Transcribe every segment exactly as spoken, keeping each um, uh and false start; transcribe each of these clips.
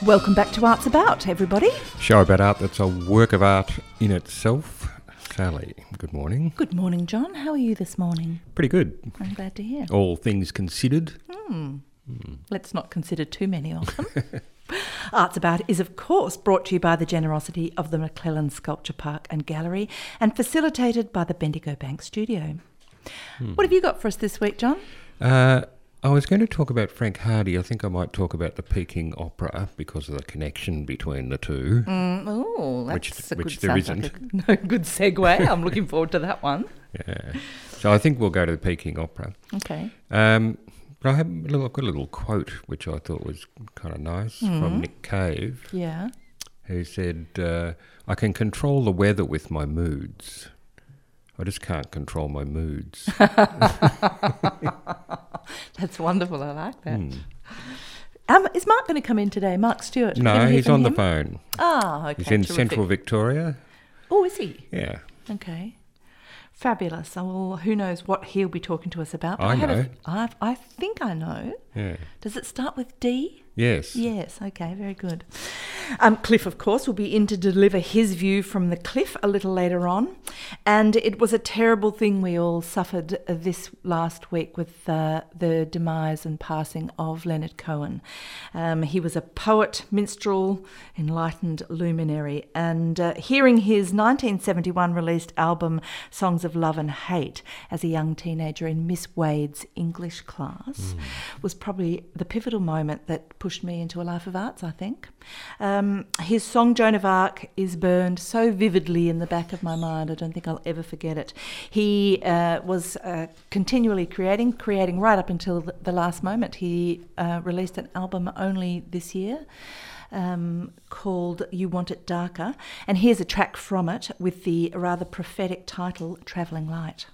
Welcome back to Arts About, everybody. Show about art that's a work of art in itself. Sally, good morning. Good morning, John. How are you this morning? Pretty good. I'm glad to hear. All things considered. Hmm. Mm. Let's not consider too many of them. Arts About is, of course, brought to you by the generosity of the McClellan Sculpture Park and Gallery and facilitated by the Bendigo Bank Studio. Hmm. What have you got for us this week, John? Uh, I was going to talk about Frank Hardy. I think I might talk about the Peking Opera because of the connection between the two. Mm, oh, that's which, a which good, there isn't. Like a, no, good segue. I'm looking forward to that one. Yeah. So I think we'll go to the Peking Opera. Okay. Um, but I have a little, I've got a little quote which I thought was kind of nice mm. from Nick Cave. Yeah. Who said, uh, I can control the weather with my moods. I just can't control my moods. That's wonderful. I like that. Mm. Um, is Mark going to come in today? Mark Stewart? No, he's on him? the phone. Ah, okay. He's in terrific. Central Victoria. Oh, is he? Yeah. Okay. Fabulous. Well, who knows what he'll be talking to us about? I, I know. Have a, I've, I think I know. Yeah. Does it start with D? Yes. Yes, okay, very good. Um, Cliff, of course, will be in to deliver his view from the cliff a little later on. And it was a terrible thing we all suffered this last week with uh, the demise and passing of Leonard Cohen. Um, he was a poet, minstrel, enlightened luminary. And uh, hearing his nineteen seventy-one released album Songs of Love and Hate as a young teenager in Miss Wade's English class mm. was probably the pivotal moment that pushed me into a life of arts, I think. Um, his song Joan of Arc is burned so vividly in the back of my mind, I don't think I'll ever forget it. He uh, was uh, continually creating, creating right up until the, the last moment. He uh, released an album only this year um, called You Want It Darker, and here's a track from it with the rather prophetic title Travelling Light.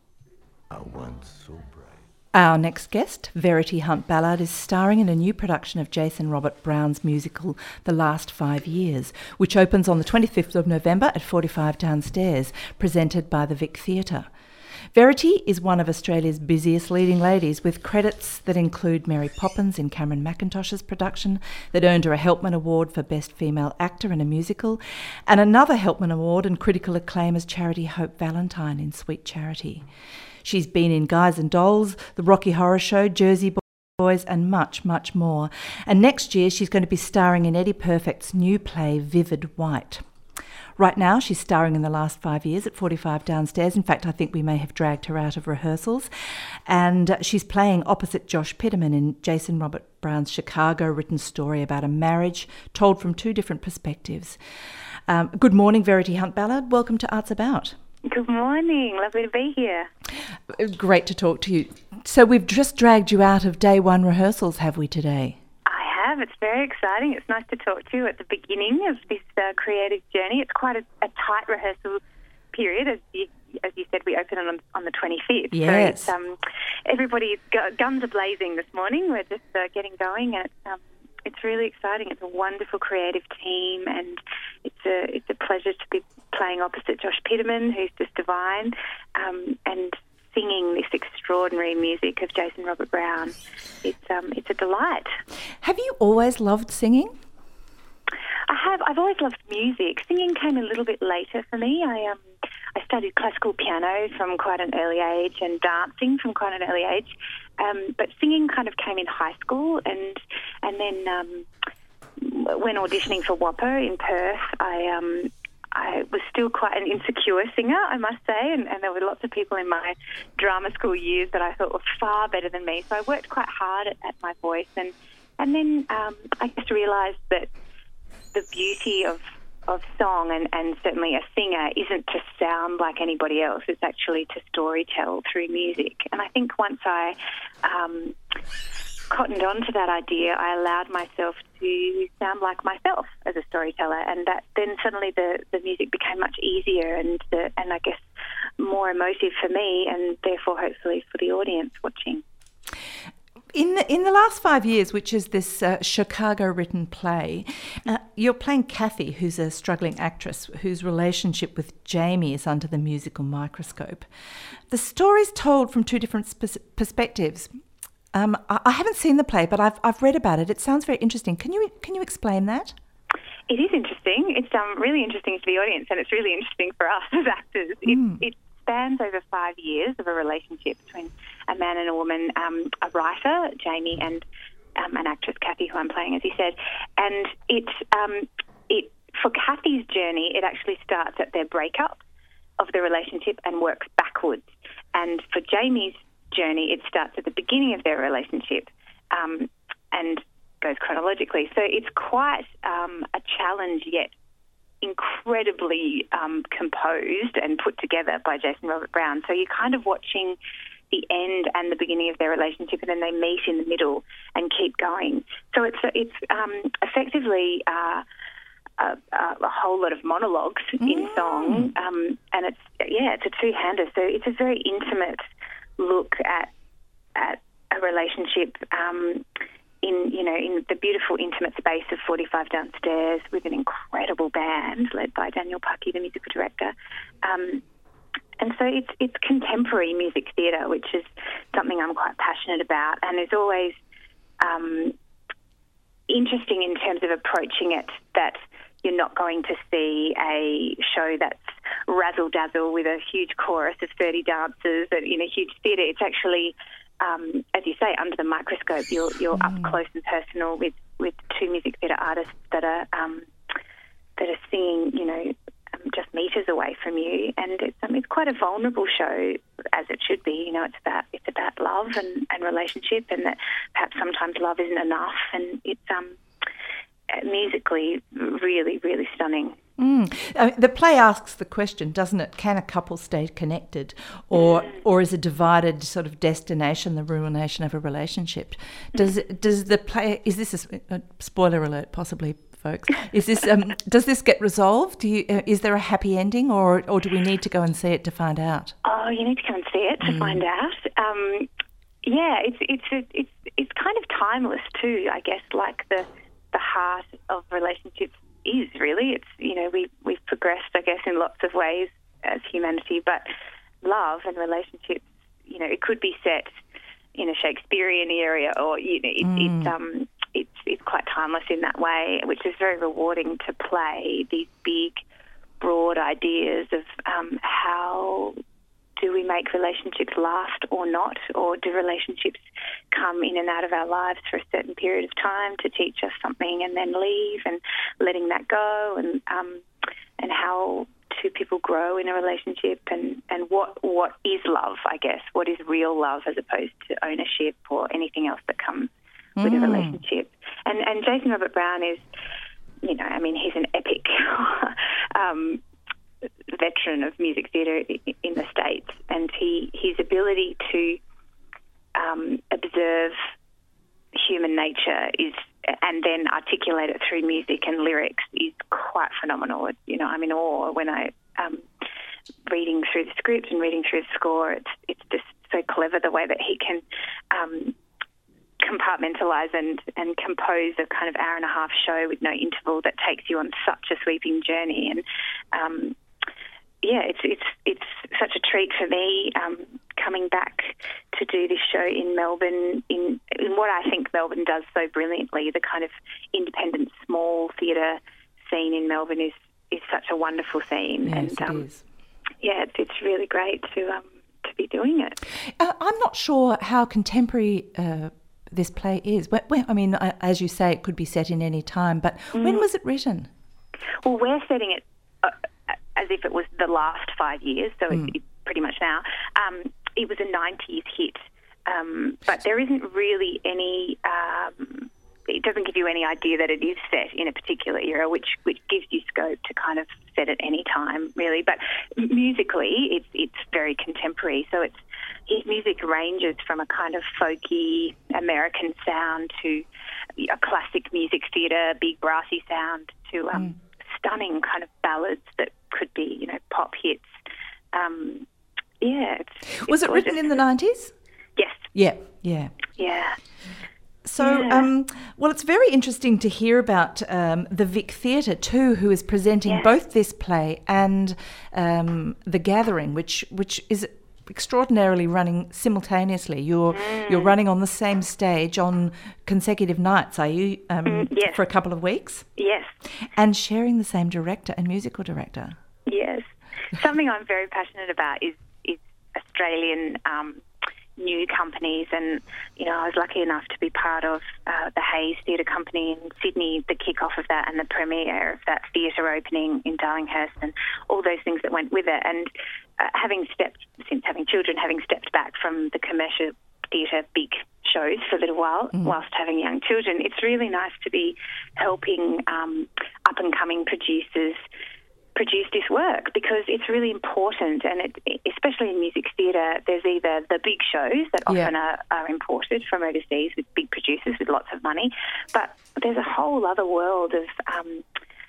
I once so bright. Our next guest, Verity Hunt Ballard, is starring in a new production of Jason Robert Brown's musical The Last Five Years, which opens on the twenty-fifth of November at forty-five Downstairs, presented by the Vic Theatre. Verity is one of Australia's busiest leading ladies, with credits that include Mary Poppins in Cameron Mackintosh's production that earned her a Helpman Award for Best Female Actor in a Musical, and another Helpman Award and critical acclaim as Charity Hope Valentine in Sweet Charity. She's been in Guys and Dolls, The Rocky Horror Show, Jersey Boys, and much, much more. And next year she's going to be starring in Eddie Perfect's new play, Vivid White. Right now she's starring in The Last Five Years at forty-five Downstairs. In fact, I think we may have dragged her out of rehearsals. And she's playing opposite Josh Pitterman in Jason Robert Brown's Chicago-written story about a marriage told from two different perspectives. Um, good morning, Verity Hunt Ballard. Welcome to Arts About. Good morning. Lovely to be here. Great to talk to you. So we've just dragged you out of day one rehearsals, have we, today? I have. It's very exciting. It's nice to talk to you at the beginning of this uh, creative journey. It's quite a, a tight rehearsal period. As you, as you said, we open on, on the twenty-fifth. Yes. So it's, um, everybody's gu- guns are blazing this morning. We're just uh, getting going, and it's, um, it's really exciting. It's a wonderful creative team, and it's a it's a pleasure to be playing opposite Josh Pitterman, who's just divine, um, and singing this extraordinary music of Jason Robert Brown. It's um, it's a delight. Have you always loved singing? I have. I've always loved music. Singing came a little bit later for me. I um I studied classical piano from quite an early age and dancing from quite an early age, um, but singing kind of came in high school, and and then um, when auditioning for WAAPA in Perth, I um. I was still quite an insecure singer, I must say, and, and there were lots of people in my drama school years that I thought were far better than me. So I worked quite hard at, at my voice, and and then um, I just realised that the beauty of, of song and, and certainly a singer isn't to sound like anybody else. It's actually to storytell through music. And I think once I um, cottoned on to that idea, I allowed myself to sound like myself as a storyteller, and that then suddenly the, the music became much easier and the, and I guess more emotive for me, and therefore hopefully for the audience watching. In the, in the last five years, which is this uh, Chicago-written play, uh, you're playing Kathy, who's a struggling actress whose relationship with Jamie is under the musical microscope. The story's told from two different sp- perspectives. Um, I, I haven't seen the play, but I've I've read about it. It sounds very interesting. Can you can you explain that? It is interesting. It's um, really interesting to the audience, and it's really interesting for us as actors. Mm. It, it spans over five years of a relationship between a man and a woman, um, a writer, Jamie, and um, an actress, Kathy, who I'm playing, as you said. And it um, it for Kathy's journey, it actually starts at their breakup of the relationship and works backwards. And for Jamie's journey, it starts at the beginning of their relationship um, and goes chronologically. So it's quite um, a challenge, yet incredibly um, composed and put together by Jason Robert Brown. So you're kind of watching the end and the beginning of their relationship, and then they meet in the middle and keep going. So it's it's um, effectively uh, a, a whole lot of monologues mm. in song, um, and it's yeah, it's a two-hander. So it's a very intimate look at at a relationship um, in you know in the beautiful intimate space of forty-five Downstairs with an incredible band led by Daniel Puckey, the musical director. Um, and so it's it's contemporary music theatre, which is something I'm quite passionate about, and is always um, interesting in terms of approaching it, that you're not going to see a show that's razzle-dazzle with a huge chorus of thirty dancers in a huge theatre. It's actually, um, as you say, under the microscope. You're, you're mm. up close and personal with, with two music theatre artists that are um, that are singing, you know, um, just metres away from you. And it's, um, it's quite a vulnerable show, as it should be. You know, it's about it's about love and, and relationship, and that perhaps sometimes love isn't enough. And it's um. musically really, really stunning. Mm. I mean, the play asks the question, doesn't it, can a couple stay connected, or mm. or is a divided sort of destination the ruination of a relationship? Does it, does the play, is this a, a spoiler alert possibly, folks, is this um, does this get resolved? Do you, uh, is there a happy ending, or, or do we need to go and see it to find out? Oh, you need to come and see it to mm. find out. Um, yeah, it's, it's, it's, it's kind of timeless too, I guess, like the the heart of relationships is really. It's, you know, we, we've progressed, I guess, in lots of ways as humanity, but love and relationships, you know, it could be set in a Shakespearean area, or, you know, it, mm. it's, um, it's, it's quite timeless in that way, which is very rewarding to play these big, broad ideas of um, how do we make relationships last or not, or do relationships come in and out of our lives for a certain period of time to teach us something and then leave, and letting that go, and um, and how two people grow in a relationship, and, and what what is love, I guess, what is real love as opposed to ownership or anything else that comes mm. with a relationship. And and Jason Robert Brown is, you know, I mean, he's an epic um veteran of music theatre in the States, and he his ability to um, observe human nature is, and then articulate it through music and lyrics, is quite phenomenal. You know, I'm in awe when I um, reading through the script and reading through the score. It's it's just so clever the way that he can um, compartmentalise and, and compose a kind of hour and a half show with no interval that takes you on such a sweeping journey. And um, yeah, it's it's it's such a treat for me um, coming back to do this show in Melbourne, in in what I think Melbourne does so brilliantly. The kind of independent small theatre scene in Melbourne is, is such a wonderful scene. Yes, and it um, is. Yeah, it's, it's really great to um, to be doing it. Uh, I'm not sure how contemporary uh, this play is. Well, well, I mean, as you say, it could be set in any time, but mm. when was it written? Well, we're setting it uh, as if it was the last five years, so mm. it's pretty much now. Um, it was a nineties hit, um, but there isn't really any... Um, it doesn't give you any idea that it is set in a particular era, which which gives you scope to kind of set at any time, really. But musically, it's it's very contemporary. So it's his music ranges from a kind of folky American sound to a classic music theatre, big brassy sound, to um, mm. stunning kind of ballads that could be, you know, pop hits. Um, yeah. It's, Was it's it written in the nineties? Yes. Yeah, yeah. Yeah. So, yeah. um, well, it's very interesting to hear about um, the Vic Theatre too, who is presenting yeah. both this play and um, The Gathering, which which is extraordinarily running simultaneously. You're Mm. you're running on the same stage on consecutive nights, are you? Um, Mm, yes. For a couple of weeks, Yes, and sharing the same director and musical director. yes. Something I'm very passionate about is is Australian um, new companies, and you know I was lucky enough to be part of uh, the Hayes Theatre Company in Sydney, the kick-off of that and the premiere of that theatre opening in Darlinghurst, and all those things that went with it. And uh, having stepped, since having children, having stepped back from the commercial theatre big shows for a little while Mm. whilst having young children, it's really nice to be helping um, up-and-coming producers produce this work, because it's really important, and it, especially in music theatre, there's either the big shows that Yeah. often are, are imported from overseas with big producers with lots of money, but there's a whole other world of um,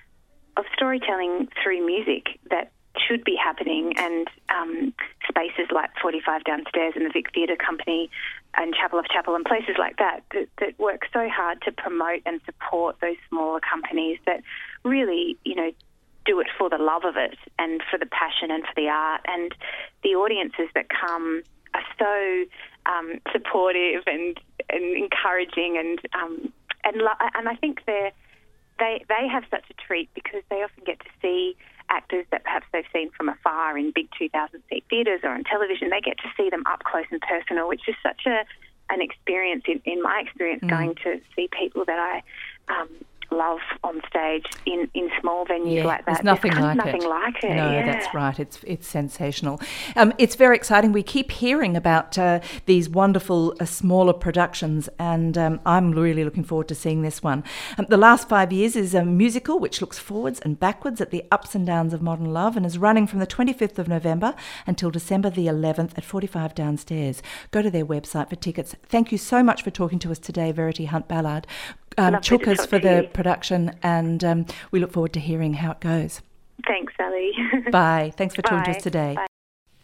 of storytelling through music that should be happening, and um, spaces like forty-five Downstairs and the Vic Theatre Company and Chapel of Chapel and places like that, that that work so hard to promote and support those smaller companies that really, you know, do it for the love of it and for the passion and for the art. And the audiences that come are so um, supportive and, and encouraging, and um, and lo- and I think they're they they have such a treat, because they often get to see actors that perhaps they've seen from afar in big two thousand seat theatres or on television. They get to see them up close and personal, which is such a an experience in, in my experience, Mm. going to see people that I um, love on stage in, in small venues Yeah, like that. there's nothing kind of like nothing it. like it. No, yeah. that's right. It's it's sensational. Um, it's very exciting. We keep hearing about uh, these wonderful uh, smaller productions, and um, I'm really looking forward to seeing this one. Um, the Last Five Years is a musical which looks forwards and backwards at the ups and downs of modern love, and is running from the twenty-fifth of November until December the eleventh at forty-five Downstairs. Go to their website for tickets. Thank you so much for talking to us today, Verity Hunt-Ballard. Um, Lovely to Chookers talk for to the you. production, and um, we look forward to hearing how it goes. Thanks, Sally. Bye. Thanks for talking to Bye. us today. Bye.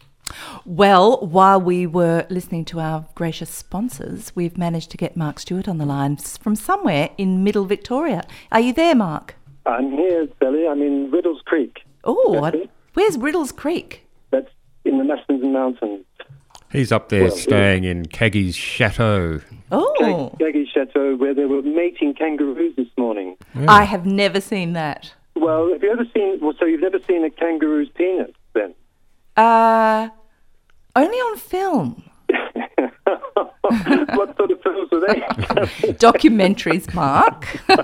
Well, while we were listening to our gracious sponsors, we've managed to get Mark Stewart on the line s- from somewhere in Middle Victoria. Are you there, Mark? I'm here, Sally. I'm in Riddles Creek. Oh, That's it. where's Riddles Creek? That's in the Macedon Mountains. He's up there Well, staying in Caggy's Chateau. Oh, Gaggy Chateau, where they were mating kangaroos this morning. I have never seen that. Well, have you ever seen... Well, so you've never seen a kangaroo's penis, then? Uh, only on film. What sort of films were they? Documentaries, Mark.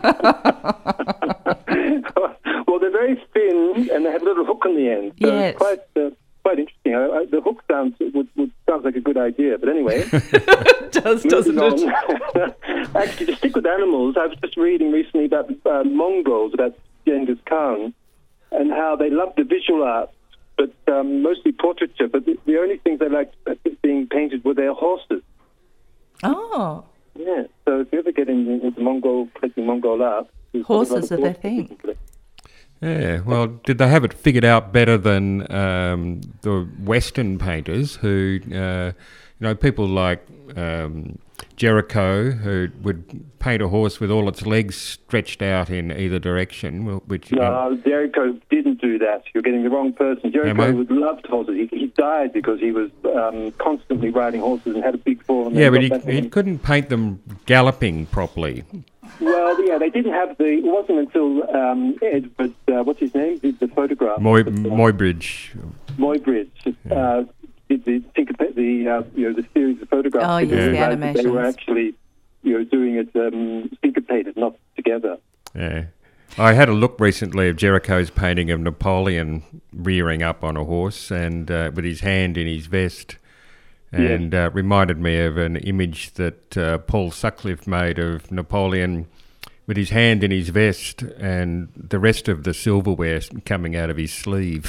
Well, they're very thin, and they have a little hook on the end. So Yes. it's quite, uh, quite interesting. I, I, the hook sounds would, would sounds like a good idea, but anyway... It does, doesn't Moving it? on. Actually, to stick with animals, I was just reading recently about uh, Mongols, about Genghis Khan, and how they loved the visual art, but um, mostly portraiture. But the, the only things they liked being painted were their horses. Oh, Yeah. So if you ever get in, into Mongol, collecting Mongol art, there's Horses a lot are of their horses you thing. can collect. Yeah, well, did they have it figured out better than um, the Western painters who, uh, you know, people like um, Jericho, who would paint a horse with all its legs stretched out in either direction, well, which... uh, No, Jericho didn't do that. You're getting the wrong person. Am Jericho I? would loved horses. He, he died because he was um, constantly riding horses and had a big fall. And yeah, then but got he, back he on. couldn't paint them galloping properly. Well, yeah, they didn't have the... It wasn't until um, Ed, but uh, what's his name, did the photograph. Moy, But, uh, Moybridge. Moybridge uh, did the, syncopa- the, uh, you know, the series of photographs. Oh, They yes, the realised that They were animations. actually, you know, doing it um, syncopated, not together. Yeah. I had a look recently of Jericho's painting of Napoleon rearing up on a horse and uh, with his hand in his vest, and uh, reminded me of an image that uh, Paul Sutcliffe made of Napoleon with his hand in his vest and the rest of the silverware coming out of his sleeve.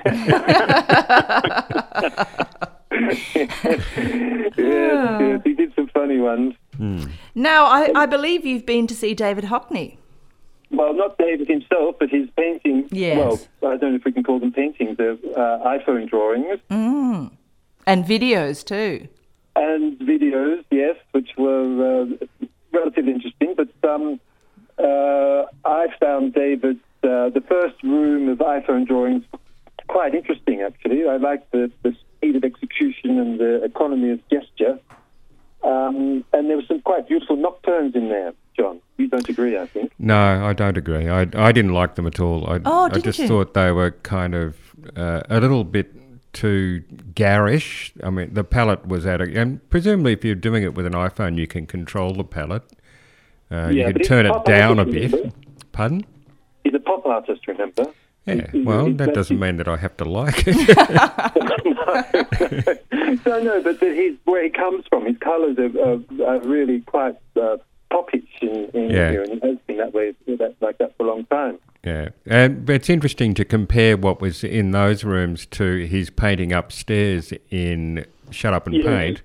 Yes, yes, he did some funny ones. Now, I, I believe you've been to see David Hockney. Well, not David himself, but his paintings. Yes. Well, I don't know if we can call them paintings. They're uh, iPhone drawings Mm. And videos too. and videos, yes, which were uh, relatively interesting. But um, uh, I found David's, uh, the first room of iPhone drawings quite interesting, actually. I liked the, the speed of execution and the economy of gesture. Um, and there were some quite beautiful nocturnes in there, John. You don't agree, I think. No, I don't agree. I, I didn't like them at all. I, Oh, I didn't just you? thought they were kind of uh, a little bit too garish. I mean, the palette was at a... And presumably if you're doing it with an iPhone, you can control the palette. Uh, you Yeah, can but he's turn a it pop down a artist, bit. remember? Pardon? He's a pop artist, remember? Yeah, He- he- well, he- that that's- doesn't mean that I have to like it. no, no, but that he's, where he comes from, his colours are, are, are really quite uh, popish in, in Yeah. here, and it has been that way, that, like that for a long time. Yeah, and it's interesting to compare what was in those rooms to his painting upstairs in Shut Up and Yeah. Paint,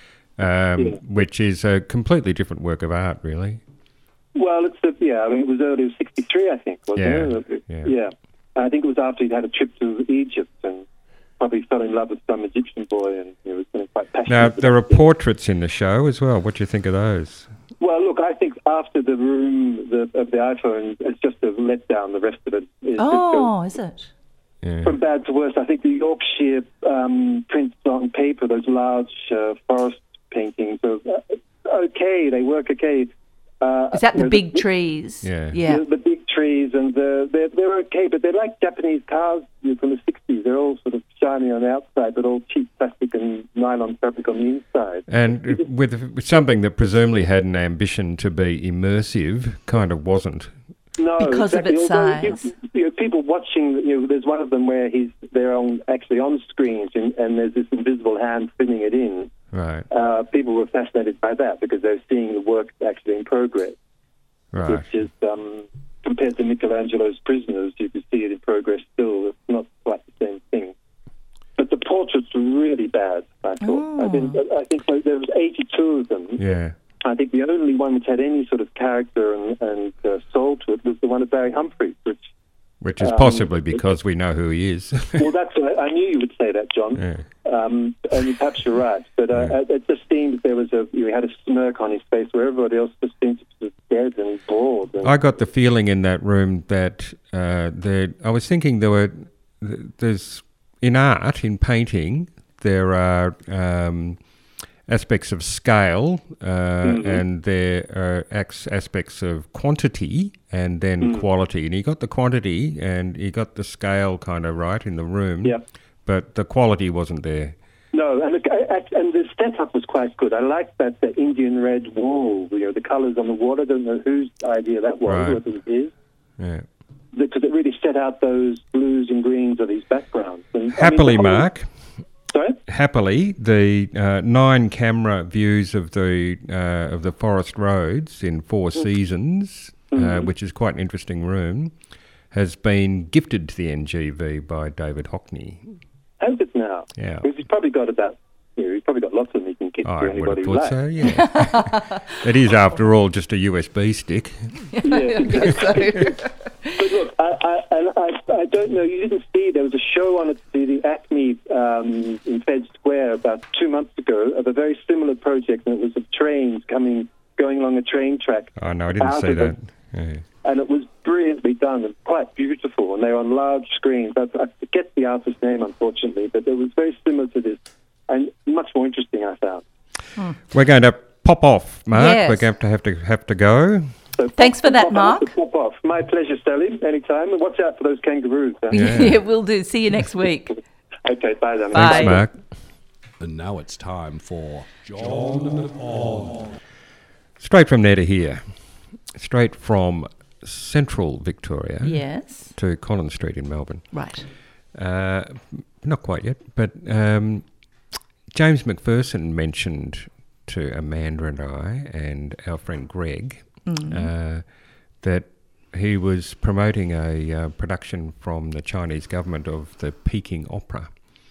um, Yeah. which is a completely different work of art, really. Well, it's a, yeah, I mean, it was early sixty-three, I think, wasn't it? Yeah, Yeah. I think it was after he'd had a trip to Egypt and probably fell in love with some Egyptian boy, and he was feeling quite passionate. Now, about there are it. portraits in the show as well. What do you think of those? Well, look, I think after the room the, of the iPhone, it's just a letdown. The rest of it is Oh, is it? Yeah. from bad to worse. I think the Yorkshire um, prints on paper, those large uh, forest paintings, are uh, okay. They work okay. Uh, Is that you the know, big trees? Yeah. Yeah. The, the big trees, and the, they're, they're okay, but they're like Japanese cars you know, from the sixties. They're all sort of shiny on the outside, but all cheap plastic and nylon fabric on the inside. And with, with something that presumably had an ambition to be immersive, kind of wasn't. No, Because of exactly. its Although, you- size. You know, people watching, you know, there's one of them where he's they're on actually on screens, and, and there's this invisible hand filling it in. Right, Uh, people were fascinated by that because they're seeing the work actually in progress, right. which is um, compared to Michelangelo's Prisoners, you can see it in progress still. It's not quite the same thing. But the portraits were really bad, I thought. I, think, I think there was eighty-two of them. Yeah. I think the only one which had any sort of character and, and uh, soul to it was the one of Barry Humphries, which, Which is Um, possibly because we know who he is. well, that's what I, I knew you would say that, John. Yeah. Um, and perhaps you're right. But uh, Yeah. it just seemed there was a, he had a smirk on his face where everybody else just seemed to be dead and bored. And, I got the feeling in that room that uh, there. I was thinking there were th- there's in art, in painting, there are um, aspects of scale, uh, Mm-hmm. and there are ex- aspects of quantity, and then Mm. quality. And he got the quantity, and he got the scale kind of right in the room. Yeah. But the quality wasn't there. No, and the, and the setup was quite good. I liked that the Indian red wall, you know, the colours on the wall. I don't know whose idea that was, Right. whether it is. Yeah. Because it really set out those blues and greens of these backgrounds. And, I mean, Happily, the whole- Mark. Sorry? Happily, the uh, nine camera views of the uh, of the forest roads in Four Seasons, uh, Mm-hmm. which is quite an interesting room, has been gifted to the N G V by David Hockney. Has it now? Yeah. Because he's probably got about, you know, he's probably got lots of them he can give I to would anybody have who thought likes. so, yeah. It is, after all, just a U S B stick. Yeah, exactly. But look, I, I, and I, I don't know, you didn't see, there was a show on at the, the Acme um, in Fed Square about two months ago of a very similar project, and it was of trains coming, going along a train track. Oh, no, I didn't Out see of that. it. Yeah. And it was brilliantly done and quite beautiful, and they were on large screens. I, I forget the artist's name, unfortunately, but it was very similar to this, and much more interesting, I found. We're going to pop off, Mark. Yes. We're going to have to have to go. So Thanks for that, pop Mark. off, Pop off. My pleasure, Sally, anytime. And watch out for those kangaroos. Huh? Yeah. Yeah, we'll do. See you next week. Okay, bye then. Bye. Thanks, Mark. And now it's time for John on. Straight from there to here. Straight from central Victoria Yes. to Collins Street in Melbourne. Right. Uh, not quite yet, but um, James McPherson mentioned to Amanda and I and our friend Greg uh, that he was promoting a uh, production from the Chinese government of the Peking Opera.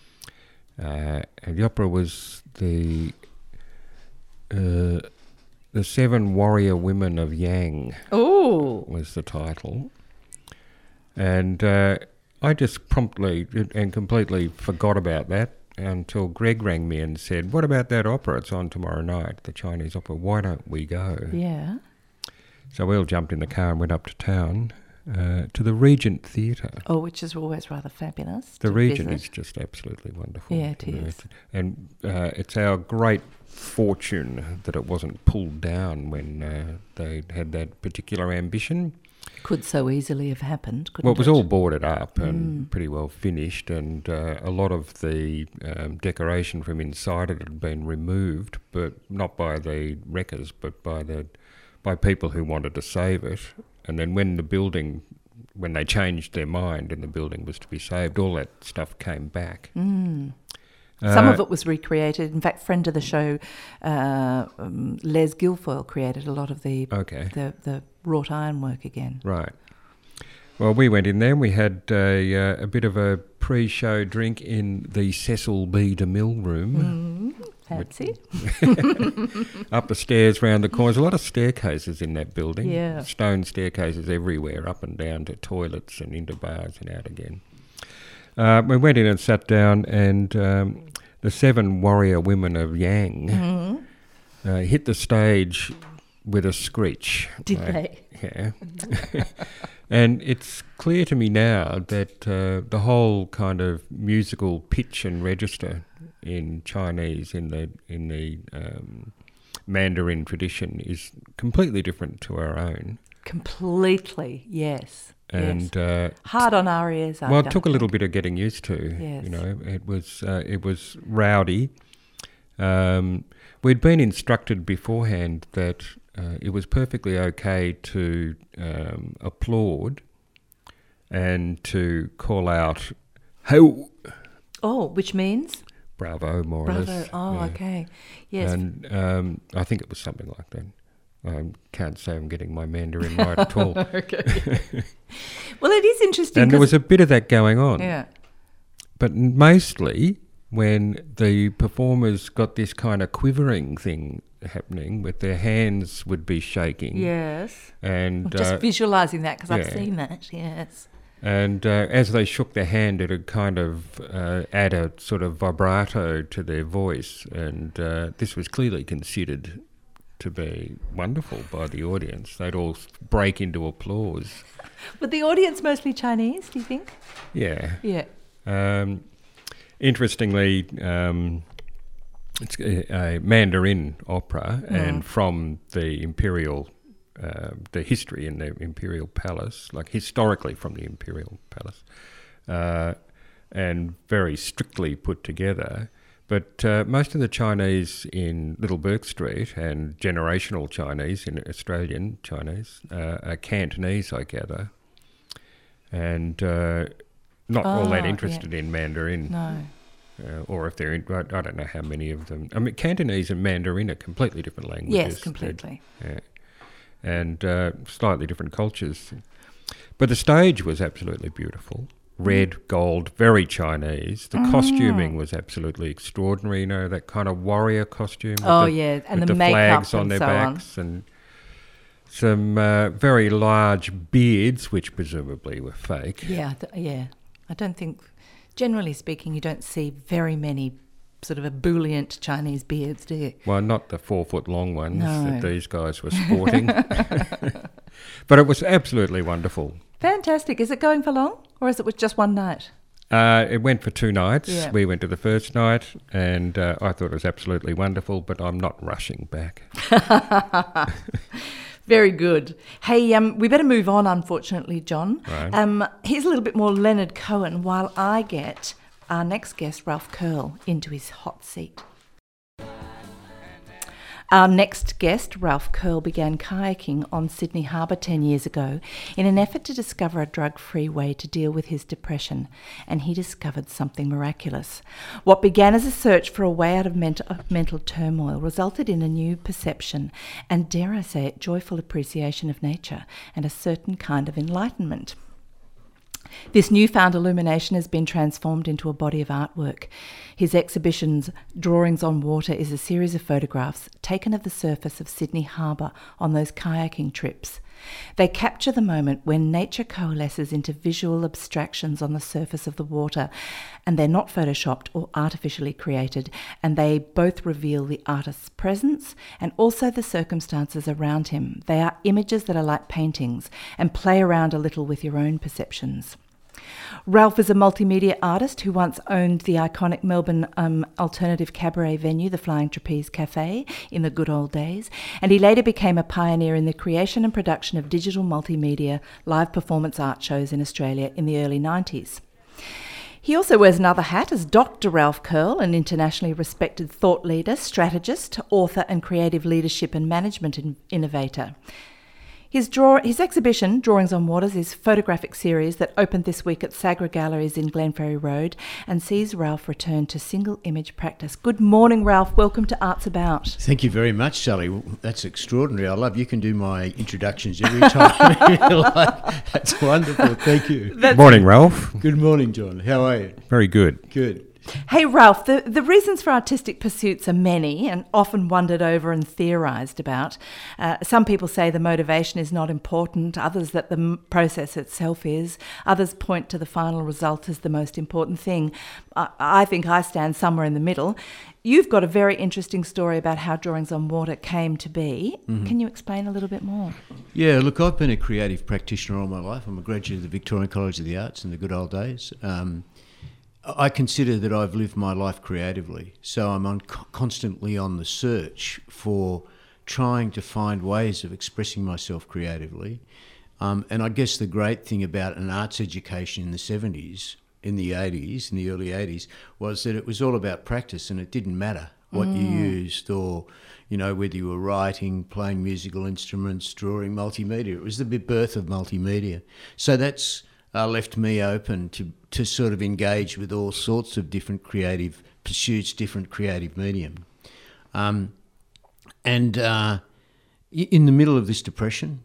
Uh, and the opera was the uh, the Seven Warrior Women of Yang Oh. was the title. And uh, I just promptly and completely forgot about that until Greg rang me and said, what about that opera? It's on tomorrow night, the Chinese opera. Why don't we go? Yeah. So we all jumped in the car and went up to town. uh, to the Regent Theatre. Oh, which is always rather fabulous. The to Regent visit. is just absolutely wonderful. Yeah, it you know. is. And uh, it's our great fortune that it wasn't pulled down when uh, they had that particular ambition. Could so easily have happened, couldn't Well, it was it? all boarded up and Mm. pretty well finished, and uh, a lot of the um, decoration from inside it had been removed, but not by the wreckers, but by the by people who wanted to save it. And then when the building, when they changed their mind and the building was to be saved, all that stuff came back. Mm. Some Uh, of it was recreated. In fact, friend of the show, uh, um, Les Guilfoyle, created a lot of the, Okay. the the wrought ironwork again. Right. Well, we went in there and we had a, uh, a bit of a pre-show drink in the Cecil B. DeMille room. Mm, fancy. Up the stairs, round the corners. A lot of staircases in that building. Yeah. Stone staircases everywhere, up and down to toilets and into bars and out again. Uh, we went in and sat down, and um, the seven warrior women of Yang Mm. uh, hit the stage with a screech. Did Like, they? Yeah. And it's clear to me now that uh, the whole kind of musical pitch and register in Chinese, in the in the um, Mandarin tradition, is completely different to our own. Completely, yes. And yes. uh, Hard on our ears. I well, it don't took a little think. bit of getting used to. Yes. You know, it was uh, it was rowdy. Um, we'd been instructed beforehand that uh, it was perfectly okay to um, applaud and to call out "ho," Oh, which means? bravo, more or Bravo. less. Oh, yeah. okay. Yes. And um, I think it was something like that. I can't say I'm getting my Mandarin right at all. Okay. Well, it is interesting. And there 'cause- was a bit of that going on. yeah. But mostly when the performers got this kind of quivering thing happening, with their hands would be shaking. Yes. And Just uh, visualising that because I've yeah. seen that. Yes. and uh, as they shook their hand, it would kind of uh, add a sort of vibrato to their voice. And uh, this was clearly considered to be wonderful by the audience. They'd all break into applause. But the audience mostly Chinese, do you think? Yeah. Yeah. Um, interestingly, um, it's a, a Mandarin opera, Mm. and from the imperial, uh, the history in the imperial palace, like historically from the imperial palace, uh, and very strictly put together. But uh, most of the Chinese in Little Bourke Street, and generational Chinese in Australian Chinese, uh, are Cantonese, I gather, and uh, not all Oh, that yeah. interested in Mandarin. No. Uh, or if they're in, I, I don't know how many of them. I mean, Cantonese and Mandarin are completely different languages. Yes, They're- completely. Yeah. And uh, slightly different cultures. But the stage was absolutely beautiful. Red, gold, very Chinese. The Mm. costuming was absolutely extraordinary. You know, that kind of warrior costume. with Oh, the, yeah, and with the the makeup flags on and their so on. backs, and some uh, very large beards, which presumably were fake. Yeah, th- yeah. I don't think, generally speaking, you don't see very many sort of ebullient Chinese beards, do you? Well, not the four foot long ones No. that these guys were sporting. But it was absolutely wonderful. Fantastic. Is it going for long, or is it with just one night? Uh, it went for two nights. Yeah. We went to the first night, and uh, I thought it was absolutely wonderful, but I'm not rushing back. Very good. Hey, um, we better move on, unfortunately, John. Right. Um, here's a little bit more Leonard Cohen while I get our next guest, Ralph Curl, into his hot seat. Our next guest, Ralph Curl, began kayaking on Sydney Harbour ten years ago in an effort to discover a drug-free way to deal with his depression, and he discovered something miraculous. What began as a search for a way out of mental, of mental turmoil resulted in a new perception and, dare I say it, joyful appreciation of nature and a certain kind of enlightenment. This newfound illumination has been transformed into a body of artwork. His exhibition's Drawings on Water is a series of photographs taken of the surface of Sydney Harbour on those kayaking trips. They capture the moment when nature coalesces into visual abstractions on the surface of the water, and they're not photoshopped or artificially created, and they both reveal the artist's presence and also the circumstances around him. They are images that are like paintings and play around a little with your own perceptions. Ralph is a multimedia artist who once owned the iconic Melbourne um, alternative cabaret venue, the Flying Trapeze Cafe, in the good old days, and he later became a pioneer in the creation and production of digital multimedia live performance art shows in Australia in the early nineties. He also wears another hat as Doctor Ralph Curl, an internationally respected thought leader, strategist, author and creative leadership and management in- innovator. His, draw, his exhibition, Drawings on Waters, is a photographic series that opened this week at Sagra Galleries in Glenferrie Road and sees Ralph return to single image practice. Good morning, Ralph. Welcome to Arts About. Thank you very much, Sally. That's extraordinary. I love you can do my introductions every time. Like, that's wonderful. Thank you. Good morning, Ralph. Good morning, John. How are you? Very good. Good. Hey, Ralph, the, the reasons for artistic pursuits are many and often wondered over and theorised about. Uh, some people say the motivation is not important, others that the m- process itself is, others point to the final result as the most important thing. I, I think I stand somewhere in the middle. You've got a very interesting story about how Drawings on Water came to be. Mm-hmm. Can you explain a little bit more? Yeah, look, I've been a creative practitioner all my life. I'm a graduate of the Victorian College of the Arts in the good old days. Um, I consider that I've lived my life creatively, so I'm on, constantly on the search for trying to find ways of expressing myself creatively. Um, and I guess the great thing about an arts education in the seventies, in the eighties, in the early eighties, was that it was all about practice and it didn't matter what mm. you used or, you know, whether you were writing, playing musical instruments, drawing, multimedia. It was the birth of multimedia. So that's Uh, left me open to, to sort of engage with all sorts of different creative pursuits, different creative medium. Um, and uh, in the middle of this depression,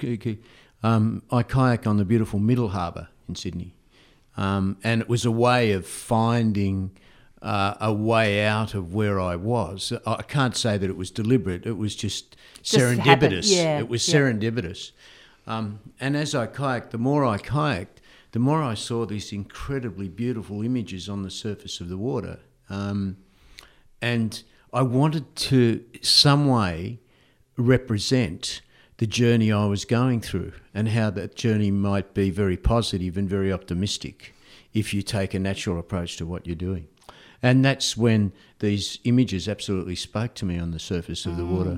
um, I kayak on the beautiful Middle Harbour in Sydney. Um, and it was a way of finding uh, a way out of where I was. I can't say that it was deliberate. It was just, just serendipitous. Yeah, it was yeah. serendipitous. Um, and as I kayaked, the more I kayaked, the more I saw these incredibly beautiful images on the surface of the water. Um, and I wanted to, some way, represent the journey I was going through and how that journey might be very positive and very optimistic if you take a natural approach to what you're doing. And that's when these images absolutely spoke to me on the surface of mm. the water.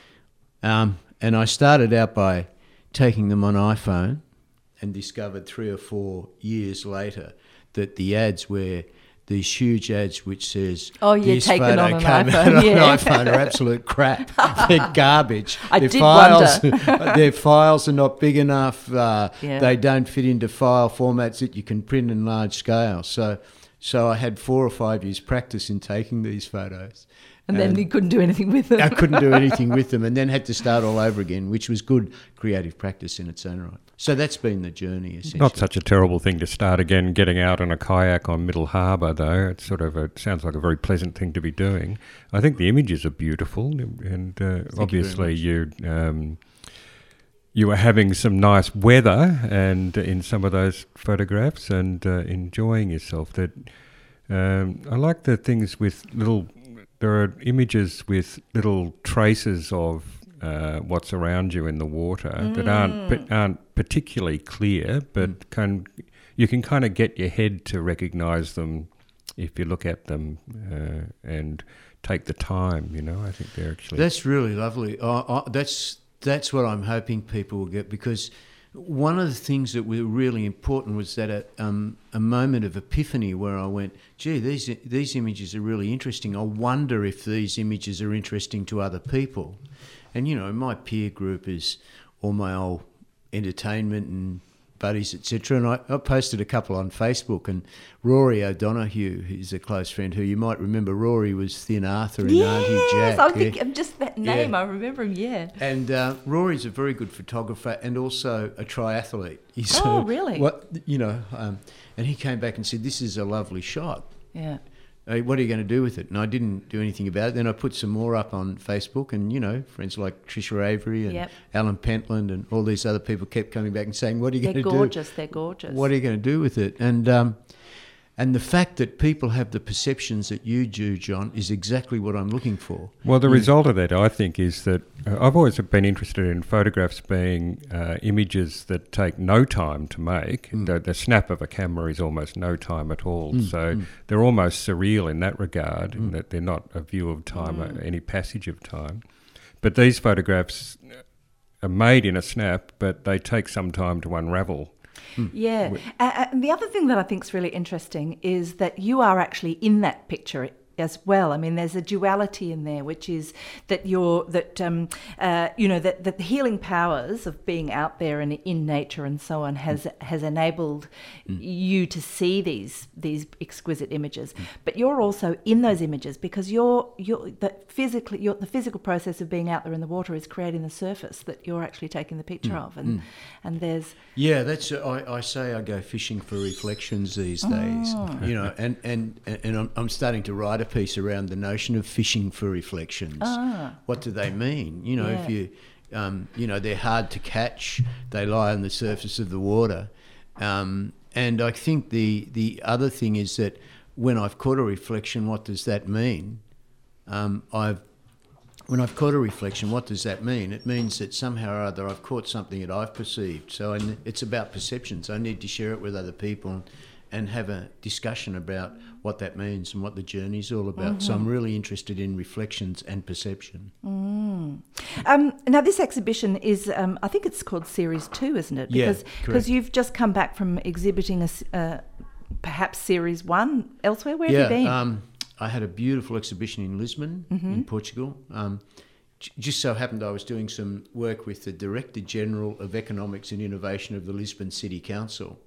Um, and I started out by taking them on iPhone, and discovered three or four years later that the ads were these huge ads which says, oh, you're this taken photo on an came iPhone, out yeah. on an iPhone are absolute crap. They're garbage. I their did files, wonder. Their files are not big enough. Uh, yeah. They don't fit into file formats that you can print in large scale. So, so I had four or five years practice in taking these photos. And then you couldn't do anything with them. I couldn't do anything with them and then had to start all over again, which was good creative practice in its own right. So that's been the journey, essentially. Not such a terrible thing to start again, getting out on a kayak on Middle Harbour, though. It's sort of a, it sounds like a very pleasant thing to be doing. I think the images are beautiful, and uh, obviously you, you um, you were having some nice weather and in some of those photographs and uh, enjoying yourself. That um, I like the things with little. There are images with little traces of uh, what's around you in the water mm. that aren't aren't particularly clear, but mm. can you can kind of get your head to recognise them if you look at them uh, and take the time. You know, I think they're actually that's really lovely. Uh, uh, that's that's what I'm hoping people will get, because one of the things that were really important was that a, um, a moment of epiphany where I went, gee, these these images are really interesting. I wonder if these images are interesting to other people. And, you know, my peer group is all my old entertainment and buddies, et cetera. And I, I posted a couple on Facebook, and Rory O'Donoghue, who's a close friend who you might remember. Rory was Thin Arthur in yes, Auntie Jack. Yes, I think yeah. just that name, yeah. I remember him, yeah. And uh, Rory's a very good photographer and also a triathlete. He's oh, a, really? What, you know, um, and he came back and said, this is a lovely shot. Yeah. Uh, what are you going to do with it? And I didn't do anything about it. Then I put some more up on Facebook, and, you know, friends like Tricia Avery and Yep. Alan Pentland and all these other people kept coming back and saying, what are you They're going to do? gorgeous. They're gorgeous. What are you going to do with it? And um, and the fact that people have the perceptions that you do, John, is exactly what I'm looking for. Well, the result of that, I think, is that uh, I've always been interested in photographs being uh, images that take no time to make. Mm. The, the snap of a camera is almost no time at all. Mm, So mm. they're almost surreal in that regard, in Mm. that they're not a view of time, or any passage of time. But these photographs are made in a snap, but they take some time to unravel. Yeah. Uh, and the other thing that I think is really interesting is that you are actually in that picture as well. I mean, there's a duality in there, which is that you're that um, uh, you know that, that the healing powers of being out there and in nature and so on has mm. has enabled mm. you to see these these exquisite images. Mm. But you're also in those images because you're you're the physically you're, the physical process of being out there in the water is creating the surface that you're actually taking the picture mm. of, and mm. and there's yeah, that's uh, I, I say I go fishing for reflections these days, oh. you know, and and and I'm, I'm starting to write a piece around the notion of fishing for reflections. Ah. What do they mean? You know, Yeah. if you, um, you know, they're hard to catch. They lie on the surface of the water, um, and I think the the other thing is that when I've caught a reflection, what does that mean? Um, I've when I've caught a reflection, what does that mean? It means that somehow or other I've caught something that I've perceived. So I, it's about perceptions. I need to share it with other people and have a discussion about what that means and what the journey's all about. Mm-hmm. So I'm really interested in reflections and perception. Mm. Um, now, this exhibition is, um, I think it's called Series two, isn't it? Yeah, Because correct. because you've just come back from exhibiting a, s- uh, perhaps Series one elsewhere. Where yeah, have you been? Um, I had a beautiful exhibition in Lisbon, Mm-hmm. in Portugal. Um, j- just so happened I was doing some work with the Director General of Economics and Innovation of the Lisbon City Council.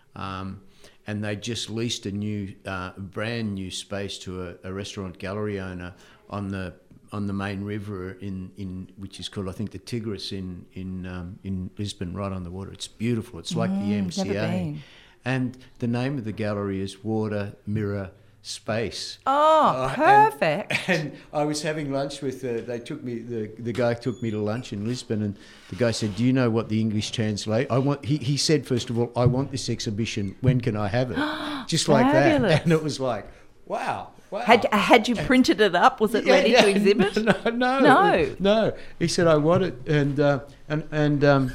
Um, and they just leased a new, uh, brand new space to a, a restaurant gallery owner on the on the main river in, in which is called, I think, the Tigris in in um, in Lisbon, right on the water. It's beautiful. It's like the M C A. never been. And the name of the gallery is Water Mirror Space. oh, Uh, perfect. And, and I was having lunch with, uh, they took me, the, the guy took me to lunch in Lisbon, and the guy said, do you know what the English translate? I want, he, he said, first of all, I want this exhibition. When can I have it? Just like Fabulous. that. And it was like, wow, wow. Had, had you printed it up? Was it Yeah, ready yeah. to exhibit? No, no. No. No. He said, I want it. And, uh, and, and um,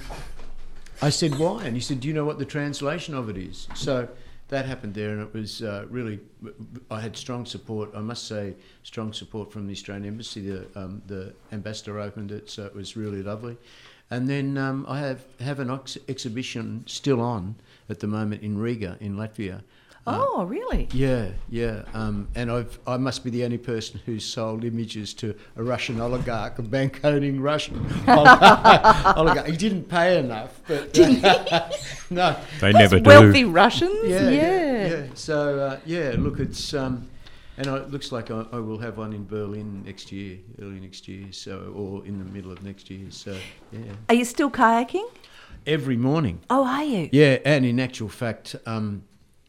I said, why? And he said, do you know what the translation of it is? So that happened there, and it was uh, really, I had strong support, I must say, strong support from the Australian Embassy. The, um, the ambassador opened it, so it was really lovely. And then um, I have, have an ex- exhibition still on at the moment in Riga, in Latvia. Oh, really? Yeah, yeah. Um, and I've, I must be the only person who's sold images to a Russian oligarch, a bank-owning Russian oligarch. He didn't pay enough, but uh, no. They Those never wealthy do. Russians? Yeah, yeah. yeah. yeah. So uh, yeah, look, it's um, and it looks like I, I will have one in Berlin next year, early next year, so or in the middle of next year. So yeah, Are you still kayaking? every morning. Oh, are you? Yeah, and in actual fact, um,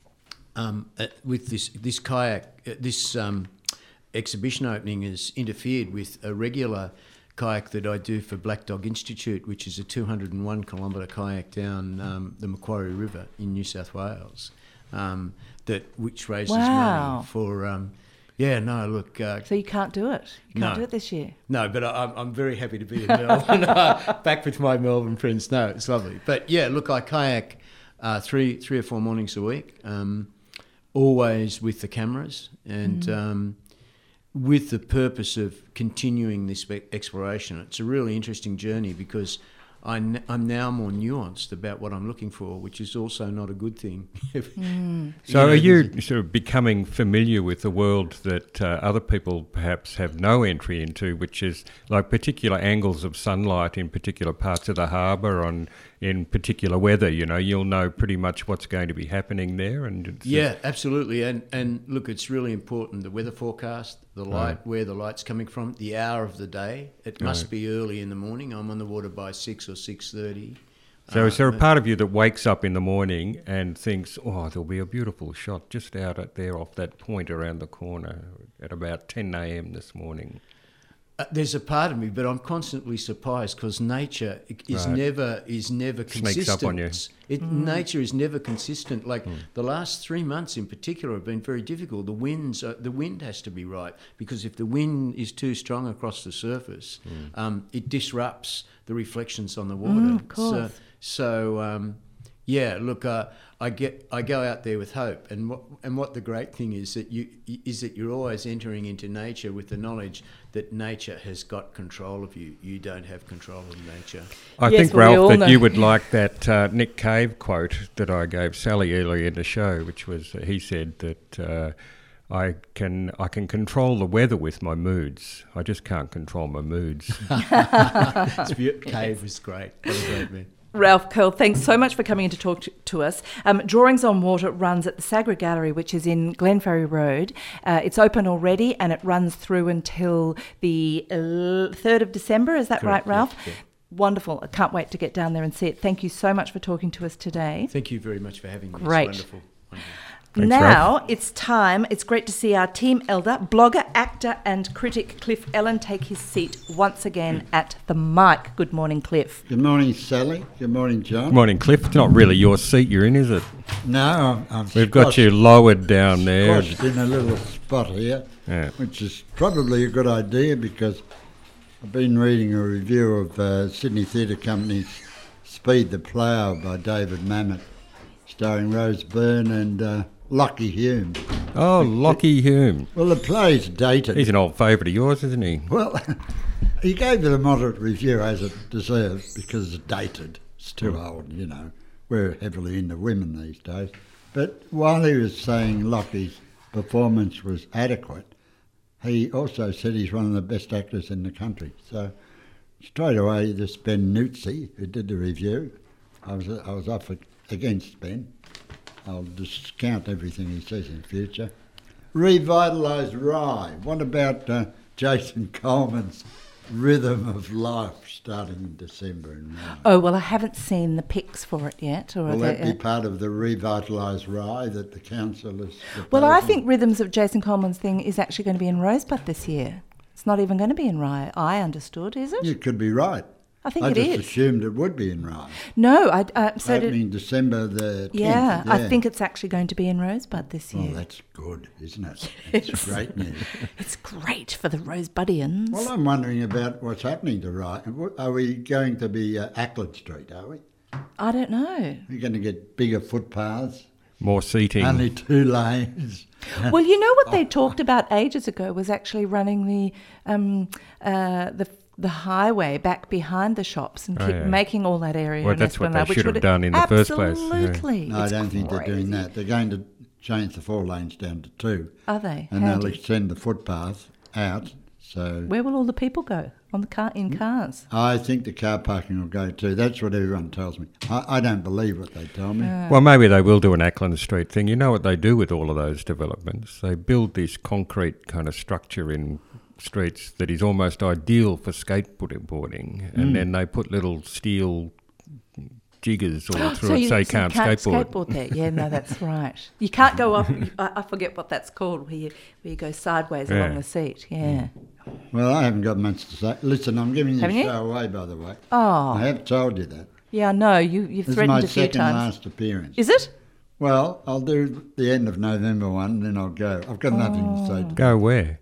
um, uh, with this this kayak, uh, this um, exhibition opening has interfered with a regular kayak that I do for Black Dog Institute, which is a two hundred one kilometre kayak down um, the Macquarie River in New South Wales, um, that which raises Wow. money for. Um, yeah, no, look. Uh, So you can't do it? You can't No. do it this year? no, but I, I'm I'm very happy to be in Melbourne. Back with my Melbourne friends. No, it's lovely. But yeah, look, I kayak uh, three three or four mornings a week, um, always with the cameras and Mm. um, with the purpose of continuing this be- exploration. It's a really interesting journey because I n- I'm now more nuanced about what I'm looking for, which is also not a good thing. Mm. So know, are you there's sort of becoming familiar with the world that uh, other people perhaps have no entry into, which is like particular angles of sunlight in particular parts of the harbour on in particular weather? You know, you'll know pretty much what's going to be happening there. And it's Yeah, absolutely. And and look, it's really important, the weather forecast, the light, Right. where the light's coming from, the hour of the day. It must Right. be early in the morning. I'm on the water by six or six thirty. So Uh, is there a but- part of you that wakes up in the morning and thinks, oh, there'll be a beautiful shot just out at there off that point around the corner at about ten a.m. this morning? Uh, there's a part of me, but I'm constantly surprised because nature i- is Right. never is never Sneaks consistent. up on you. It, Nature is never consistent. Like the last three months in particular have been very difficult. The winds, uh, the wind has to be right because if the wind is too strong across the surface, um, it disrupts the reflections on the water. Mm, of course. So, so um, yeah, look, uh, I get I go out there with hope, and what and what the great thing is that you is that you're always entering into nature with the knowledge that nature has got control of you. You don't have control of nature. I Yes, think, well, we all Ralph, that know. you would like that uh, Nick Cave quote that I gave Sally earlier in the show, which was uh, he said that uh, I can I can control the weather with my moods. I just can't control my moods. It's beau- Cave was great. What a great man. Ralph Curl, thanks so much for coming in to talk to, to us. Um, Drawings on Water runs at the Sagra Gallery, which is in Glenferrie Road. Uh, it's open already and it runs through until the uh, third of December. Is that Correct, right, Ralph? yeah, yeah. Wonderful. I can't wait to get down there and see it. Thank you so much for talking to us today. Thank you very much for having me. Great. It's wonderful. wonderful. Thanks, now Ralph. it's time. It's great to see our team elder, blogger, actor, and critic Cliff Ellen take his seat once again at the mic. Good morning, Cliff. Good morning, Sally. Good morning, John. Good morning, Cliff. It's not really your seat you're in, is it? No, I'm, I'm We've got you lowered down there. squashed in a little spot here, Yeah. which is probably a good idea because I've been reading a review of uh, Sydney Theatre Company's Speed the Plough by David Mamet, starring Rose Byrne and uh, Lockie Hume. Oh, Lockie Hume. Well, the play's dated. He's an old favourite of yours, isn't he? Well, he gave it a moderate review as it deserves because it's dated. It's too old, you know. We're heavily into women these days. But while he was saying Lockie's performance was adequate, he also said he's one of the best actors in the country. So straight away, this Ben Nuzzi, who did the review, I was I was off against Ben. I'll discount everything he says in future. Revitalised Rye. What about uh, Jason Coleman's Rhythm of Life starting in December in Rye? Oh, well, I haven't seen the pics for it yet. Or Will are that they- be part of the Revitalised Rye that the council is Well, I proposing? think Rhythms of Jason Coleman's thing is actually going to be in Rosebud this year. It's not even going to be in Rye, I understood, is it? You could be right. I think I it just is. assumed it would be in Rye. No, I uh, so Opening did, December the tenth. yeah, I think it's actually going to be in Rosebud this Well, year. that's good, isn't it? It's Yes. great news. It's great for the Rosebudians. Well, I'm wondering about what's happening to Rye. Are we going to be uh, Ackland Street, are we? I don't know. We're going to get bigger footpaths, More seating. only two lanes. Well, you know what they talked about ages ago was actually running the um, uh, the the highway back behind the shops and Oh, keep yeah. making all that area. Well, an that's what they esplanade, which should have would- done in the first place, yeah. Absolutely. No, I It's don't think they're doing crazy. that. They're going to change the four lanes down to two. Are they? And How they'll do- extend the footpath out. So Where will all the people go? On the car in cars? I think the car parking will go too. That's what everyone tells me. I, I don't believe what they tell me. Well, maybe they will do an Ackland Street thing. You know what they do with all of those developments? They build this concrete kind of structure in streets that is almost ideal for skateboarding, and then they put little steel jiggers all through it so you can't, skateboard. there. Yeah, no, that's right. You can't go up. I, I forget what that's called. Where you where you go sideways Yeah. along the seat. Yeah. Well, I haven't got much to say. Listen, I'm giving Haven't the you? show away, by the way. Oh. I have told you that. Yeah, no, you you've This is threatened my a few second times. last appearance. Is it? Well, I'll do the end of November one, then I'll go. I've got nothing to say. To Go where?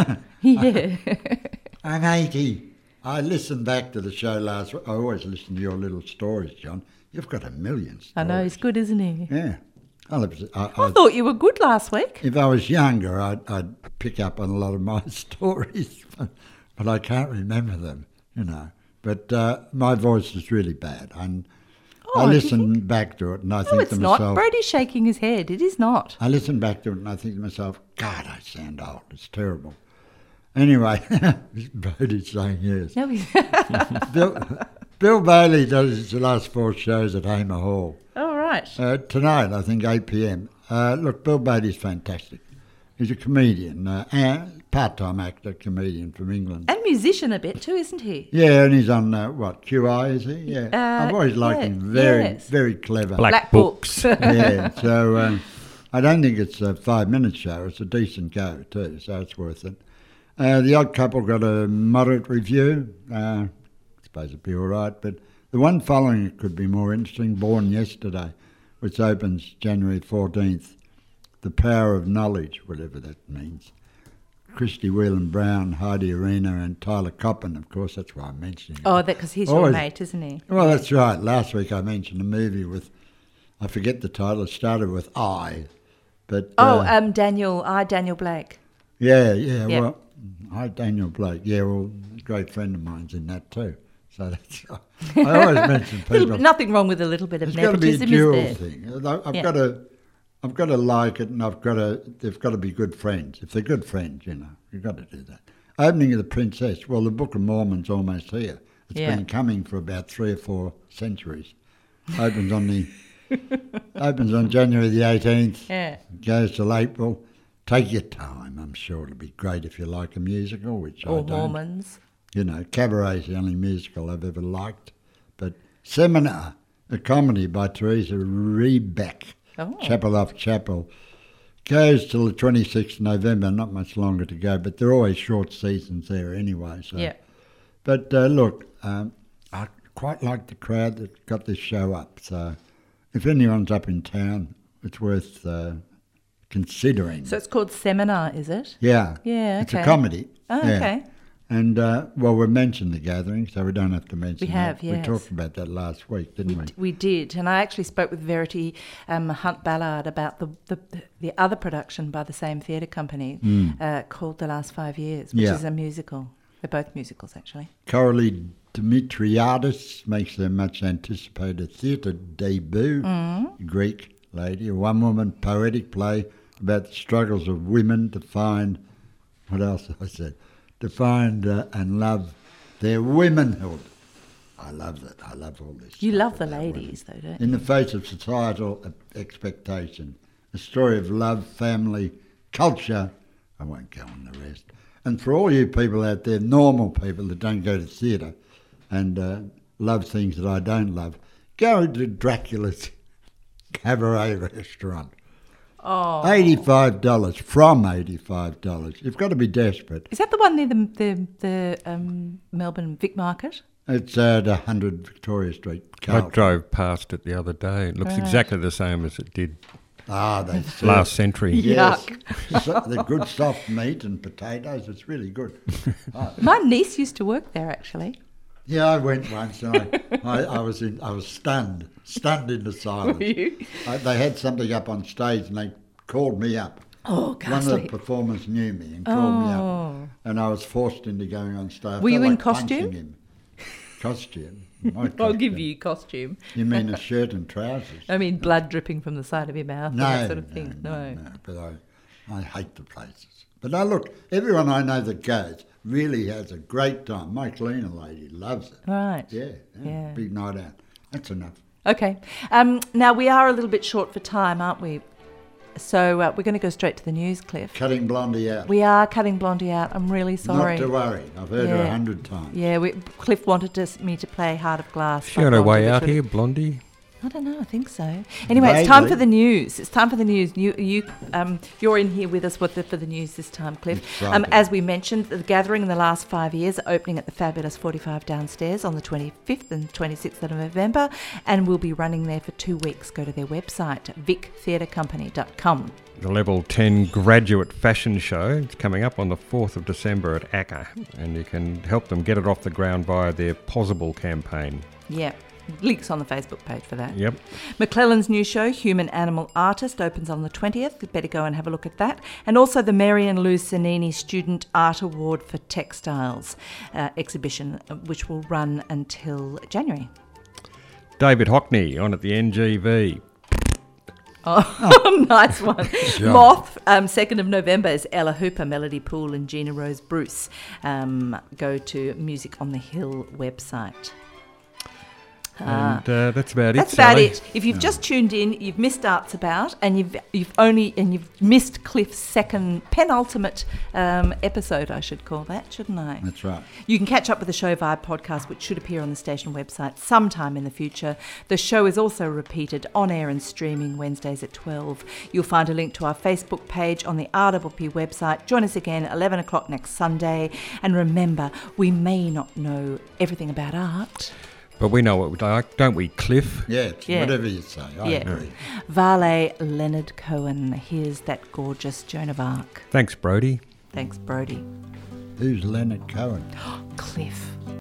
Yeah. I'm eighty. I listened back to the show last week. I always listen to your little stories, John. You've got a million stories. I know he's good, isn't he? Yeah. I'll have to- I, I I, thought you were good last week. if I was younger, I'd, I'd pick up on a lot of my stories, but, but I can't remember them, you know. But uh, my voice is really bad. And Oh, I do you listen back to it and I No, think it's to not. myself... Brody's shaking his head. It is not. I listen back to it and I think to myself, God, I sound old. It's terrible. Anyway, Brody's saying yes. No, he's Bill, Bill Bailey does his last four shows at Hamer Hall. all right. Uh, tonight, I think, eight p.m. Uh, look, Bill Bailey's fantastic. He's a comedian, uh, and part-time actor, comedian from England. And musician a bit too, isn't he? Yeah, and he's on, uh, what, Q I, is he? Yeah. Uh, I've always liked yeah, him. Very, yes. very clever. Black, Black Books. Books. Yeah, so um, I don't think it's a five-minute show. It's a decent go, too, so it's worth it. Uh, The Odd Couple got a moderate review. Uh, I suppose it'd be all right, but the one following it could be more interesting, Born Yesterday, which opens January fourteenth. The Power of Knowledge, whatever that means. Christy Whelan Brown, Heidi Arena, and Tyler Coppen, of course, that's why I'm mentioning Oh, it. that because he's Always- your mate, isn't he? Well, that's right. Last week I mentioned a movie with, I forget the title, it started with I, but... Oh, uh, um, Daniel, I, Daniel Blake. yeah, yeah, yeah. well, I, Daniel Blake, yeah, well, a great friend of mine's in that too. So that's, I always mention Little, people. nothing wrong with a little bit of It's got to be a nepotism, dual is there? thing. I- I've Yeah. got to, I've got to like it, and I've got to. They've got to be good friends. If they're good friends, you know, you've got to do that. Opening of the Princess. Well, the Book of Mormon's almost here. It's Yeah. been coming for about three or four centuries. Opens on the opens on January the eighteenth. Yeah. Goes till April. Take your time. I'm sure it'll be great if you like a musical, which I Or don't. Mormons. You know, Cabaret's the only musical I've ever liked. But Seminar, a comedy by Teresa Rebeck, Oh. Chapel off Chapel, goes till the twenty-sixth of November, not much longer to go, but they're always short seasons there anyway. So. Yeah. But uh, look, um, I quite like the crowd that got this show up. So if anyone's up in town, it's worth uh, considering. So it's called Seminar, is it? Yeah. Yeah, It's a okay. comedy. Oh, yeah. okay. And, uh, well, we mentioned the gathering, so we don't have to mention We have, that. yes. We talked about that last week, didn't we? We did, and I actually spoke with Verity um, Hunt Ballard about the, the the other production by the same theatre company uh, called The Last Five Years, which Hmm. Yeah. is a musical. They're both musicals, actually. Coralie Dimitriadis makes their much-anticipated theatre debut. Mm. Greek lady, a one-woman poetic play about the struggles of women to find, what else have I said, to find uh, and love their womanhood. I love that. I love all this. You stuff love the about ladies, women. though, don't you? In the face of societal e- expectation, a story of love, family, culture. I won't go on the rest. And for all you people out there, normal people that don't go to theatre and uh, love things that I don't love, go to Dracula's Cabaret Restaurant. Oh. eighty-five dollars, from eighty-five dollars. You've got to be desperate. Is that the one near the the, the um, Melbourne Vic Market? It's at one hundred Victoria Street, I Carlton. drove past it the other day. It looks Right. exactly the same as it did Ah, they serve- last century. Yes. Yuck. So the good soft meat and potatoes, it's really good. Ah, My niece used to work there, actually. yeah, I went once and I, I, I was in, I was stunned, stunned into silence. Were you? I, they had something up on stage and they called me up. Oh, One of ghastly. the performers knew me and called me Oh. up, and I was forced into going on stage. I Were you felt in like punching costume? him. Costume. My I'll costume. give you costume. You mean a shirt and trousers? I mean, blood dripping from the side of your mouth, No, and that sort of no, thing. no, No. no. But I, I hate the places. But now look, everyone I know that goes really has a great time. My cleaner lady loves it. Right. Yeah, yeah, Yeah. big night out. That's enough. Okay. Um, now, we are a little bit short for time, aren't we? So uh, we're going to go straight to the news, Cliff. Cutting Blondie out. We are cutting Blondie out. I'm really sorry. Not to worry. I've heard her Yeah. a hundred times. Yeah, we, Cliff wanted us, me to play Heart of Glass. She by on her Blondie, way which out would- here, Blondie? I don't know. I think so. Anyway, it's time Vaguely. for the news. It's time for the news. You, you, um, you're in here with us with the, for the news this time, Cliff. Um, Exciting. as we mentioned, the gathering in the last five years, opening at the fabulous forty-five downstairs on the twenty-fifth and twenty-sixth of November, and we'll be running there for two weeks. Go to their website, vic theatre company dot com. The Level ten Graduate Fashion Show. It's coming up on the fourth of December at A C A, and you can help them get it off the ground via their Possible campaign. Yeah. Links on the Facebook page for that. Yep. McClellan's new show, Human Animal Artist, opens on the twentieth. You'd better go and have a look at that. And also the Marion Lou Cernini Student Art Award for Textiles uh, exhibition, uh, which will run until January. David Hockney on at the N G V. Oh, nice one. Moth, um, second of November is Ella Hooper, Melody Poole and Gina Rose Bruce. Um, go to Music on the Hill website. And uh, that's about That's it. about Sally. it. If you've just tuned in, you've missed Arts About, and you've you've only and you've missed Cliff's second penultimate um, episode. I should call that, shouldn't I? That's right. You can catch up with the Show Vibe podcast, which should appear on the station website sometime in the future. The show is also repeated on air and streaming Wednesdays at twelve. You'll find a link to our Facebook page on the R P P website. Join us again at eleven o'clock next Sunday. And remember, we may not know everything about art. But we know what we like, don't we, Cliff? Yeah, it's Yeah. whatever you say. I Yeah. agree. Vale Leonard Cohen. Here's that gorgeous Joan of Arc. Thanks, Brody. Thanks, Brody. Who's Leonard Cohen? Cliff.